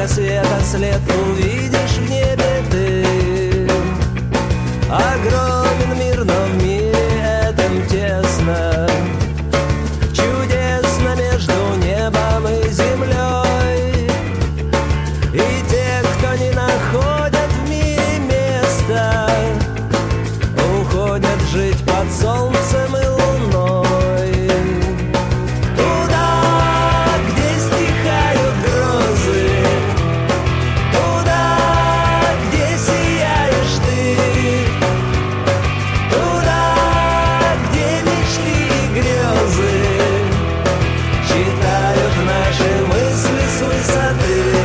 только света след увидишь в небе ты. Огромен мир, но в мире этом тесно, чудесно между небом и землей. И те, кто не находят в мире места, уходят жить под солнцем и луной. Туда, где стихают грозы, туда, где сияешь ты, туда, где мечты и грезы читают наши мысли с высоты.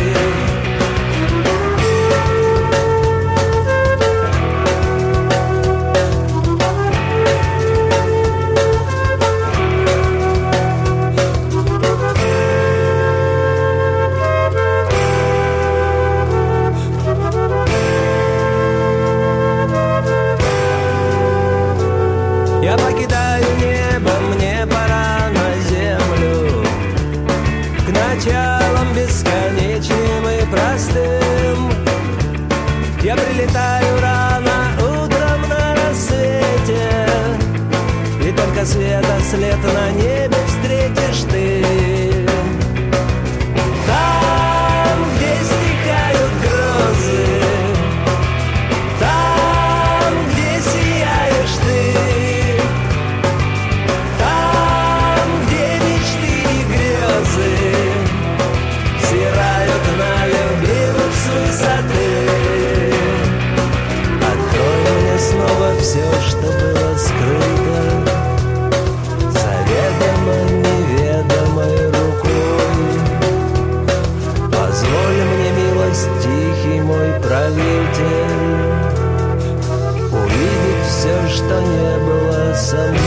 Я покидаю небо, мне пора на землю, к началам бесконечным и простым. Я прилетаю рано утром на рассвете, и только света след на небе встретишь ты. Там, где стихают грозы, там, где сияешь ты, взирают на любимых с высоты. Открой мне снова все, что было скрыто заведомо неведомой рукой. Позволь мне, милость, тихий мой правитель, увидеть все, что не было со мной.